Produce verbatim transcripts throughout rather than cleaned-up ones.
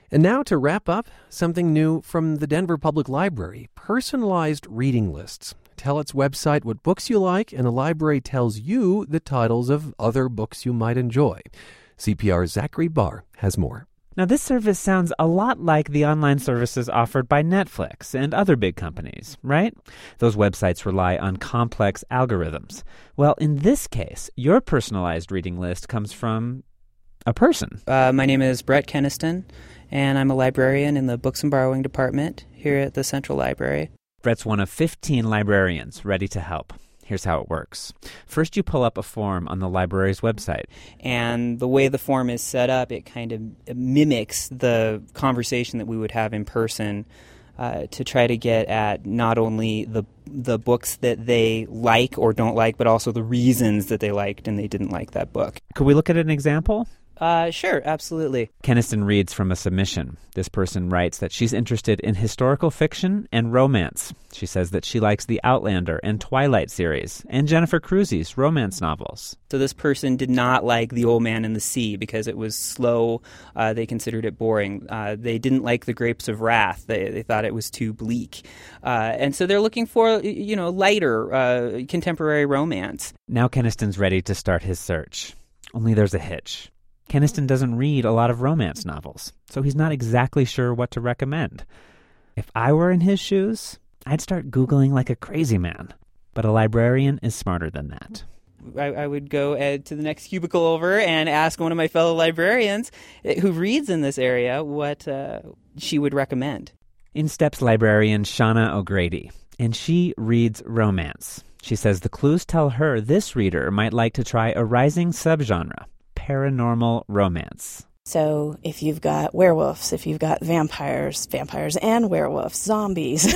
And now to wrap up, something new from the Denver Public Library, personalized reading lists. Tell its website what books you like, and the library tells you the titles of other books you might enjoy. C P R's Zachary Barr has more. Now, this service sounds a lot like the online services offered by Netflix and other big companies, right? Those websites rely on complex algorithms. Well, in this case, your personalized reading list comes from a person. Uh, my name is Brett Keniston, and I'm a librarian in the Books and Borrowing Department here at the Central Library. Brett's one of fifteen librarians ready to help. Here's how it works. First, you pull up a form on the library's website. And the way the form is set up, it kind of mimics the conversation that we would have in person uh, to try to get at not only the the books that they like or don't like, but also the reasons that they liked and they didn't like that book. Could we look at an example? Uh, sure, absolutely. Keniston reads from a submission. This person writes that she's interested in historical fiction and romance. She says that she likes the Outlander and Twilight series and Jennifer Crusoe's romance novels. So this person did not like The Old Man and the Sea because it was slow. Uh, they considered it boring. Uh, they didn't like The Grapes of Wrath. They, they thought it was too bleak. Uh, and so they're looking for, you know, lighter uh, contemporary romance. Now Keniston's ready to start his search. Only there's a hitch. Keniston doesn't read a lot of romance novels, so he's not exactly sure what to recommend. If I were in his shoes, I'd start Googling like a crazy man. But a librarian is smarter than that. I, I would go uh, to the next cubicle over and ask one of my fellow librarians who reads in this area what uh, she would recommend. In steps librarian Shauna O'Grady, and she reads romance. She says the clues tell her this reader might like to try a rising subgenre, paranormal romance. So if you've got werewolves, if you've got vampires, vampires and werewolves, zombies,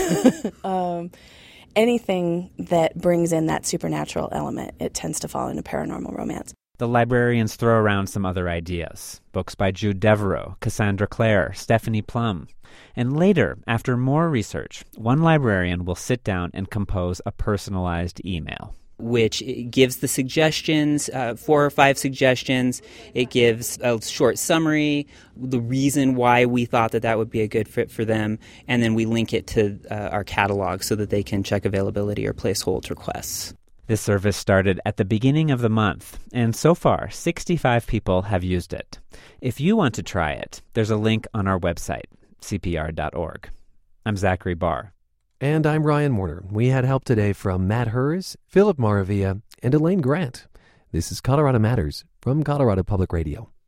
um, anything that brings in that supernatural element, it tends to fall into paranormal romance. The librarians throw around some other ideas. Books by Jude Devereaux, Cassandra Clare, Stephanie Plum. And later, after more research, one librarian will sit down and compose a personalized email, which gives the suggestions, uh, four or five suggestions. It gives a short summary, the reason why we thought that that would be a good fit for them, and then we link it to uh, our catalog so that they can check availability or place hold requests. This service started at the beginning of the month, and so far, sixty-five people have used it. If you want to try it, there's a link on our website, c p r dot org. I'm Zachary Barr. And I'm Ryan Warner. We had help today from Matt Hers, Philip Maravilla, and Elaine Grant. This is Colorado Matters from Colorado Public Radio.